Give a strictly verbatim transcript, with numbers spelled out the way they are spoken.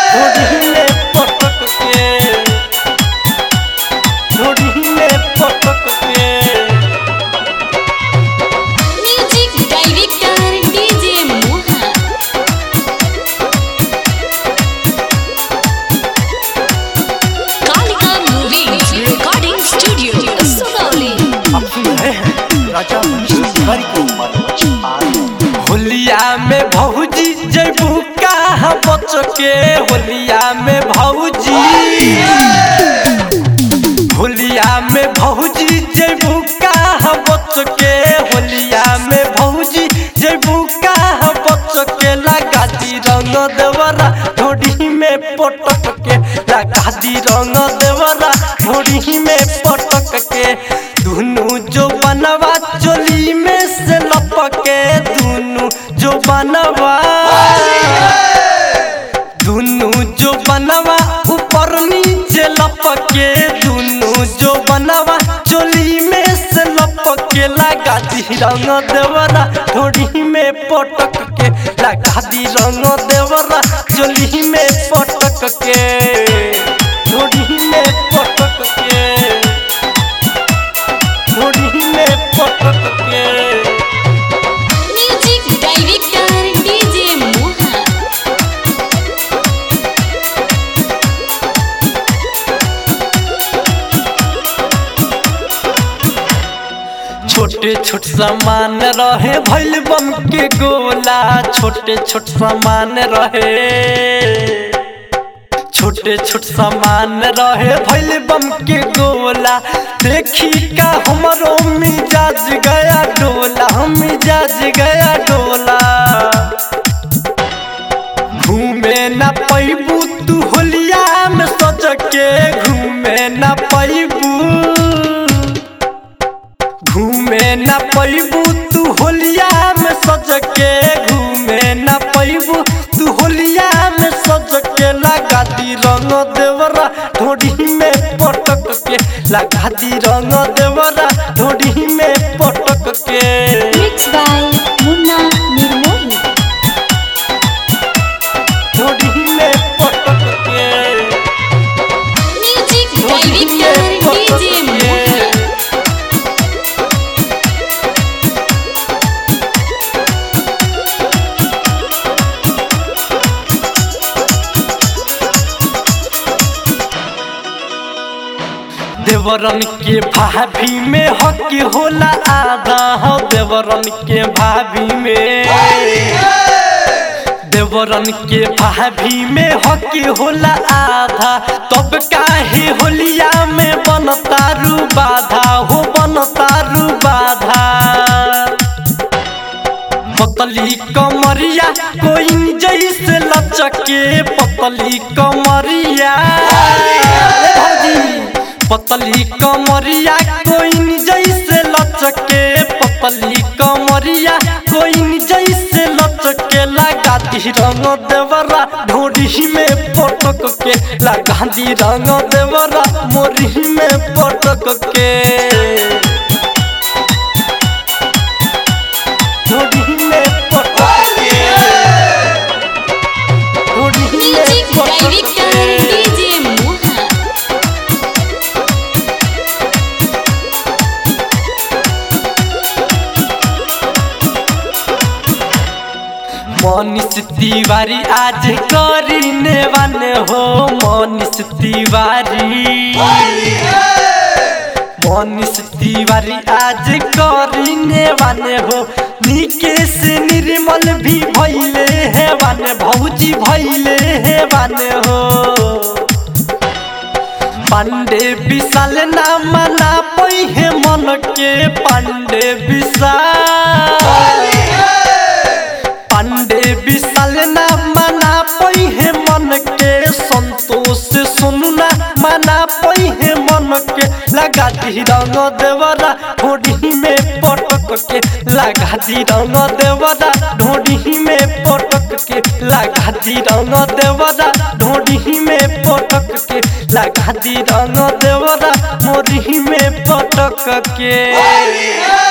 ढोड़ी में पटक के ढोड़ी में पटक के music director DJ Moha Kalika movie recording studio Sugauli. आप सुन रहे हैं राजा मनीष तिवारी को होलिया में भौजी जयबू कहाँ बच के होलिया में भौजी होलिया में भौजी जयबू कहाँ बच के होलिया में भौजी जयबू कहाँ बच के लगा दी रंग देवरा ढोड़ी में पटक के लगा दी रंग देवरा ढोड़ी में पटक के दुनू जो बनवा चोली में से लपके दुनू जो बनवा दुनू जो बनवा ऊपर नीचे लपके दुनू जो बनवा चोली में से लपके लगा दी रंग देवरा ढोड़ी में पटक के लगा दी रंग देवरा चोली में पटक के ढोड़ी में पटक के ढोड़ी में पटक के म्यूजिक डायरेक्टर डीजे मोहा छोटे छोट सामान रहे भैल बम के गोला छोटे छोट सामान रहे छोटे छोट सामान रहे भैल बम के गोला देखी का हमरो मिजाज गया डोला मिजाज गया डोला घूमे न पैबू तू होलिया में सज के घूमे न पैबू घूमे न पैबू तू होलिया में सज के घूमे न पैबू तू होलिया में सज के लगा दी रंग देवरा ढोड़ी में पटक के लगा दी रंग देवरा ढोड़ी में पटक के मिक्स बाय मुन्ना निर्मोही ढोड़ी में पटक के म्यूजिक ढोड़ी में डायरेक्टर पटक डीजे के मोहा देवरन के भाभी में हक होला आधा हो देवरन के भाभी में देवरन के भाभी में हक होला आधा तब काहे होलिया में बनतारू बाधा हो बनतारू बाधा पतली कमरिया कोई जैसे लचके पतली कमरिया पतली कमरिया कोई जैसे लचके पतली कमरिया कोई जैसे लचके लगा दी रंग देवरा ढोड़ी में पटक के लगा दी रंग देवरा मोरी में पटक के ढोड़ी में पटक के ढोड़ी में म्यूजिक पटक डायरेक्टर के डीजे मोहा मनीष तिवारी आज करीने वाले हो मनीष तिवारी मनीष तिवारी आज करीने वाले हो निकेश निर्मल भी भैले है वाले भौजी भैले है वाले हो पांडे विशाल ना मना पई है मन के पांडे विशाल पांडे विशाल ना मना पई है मन के संतोष सुनना मना पई है मन के लगा दी रंग देवरा ढोड़ी में पटक के लगा दी रंग देवरा ढोड़ी में पटक के लगा दी रंग देवरा ढोड़ी में पटक के लगा दी रंग देवरा मोरी में पटक के।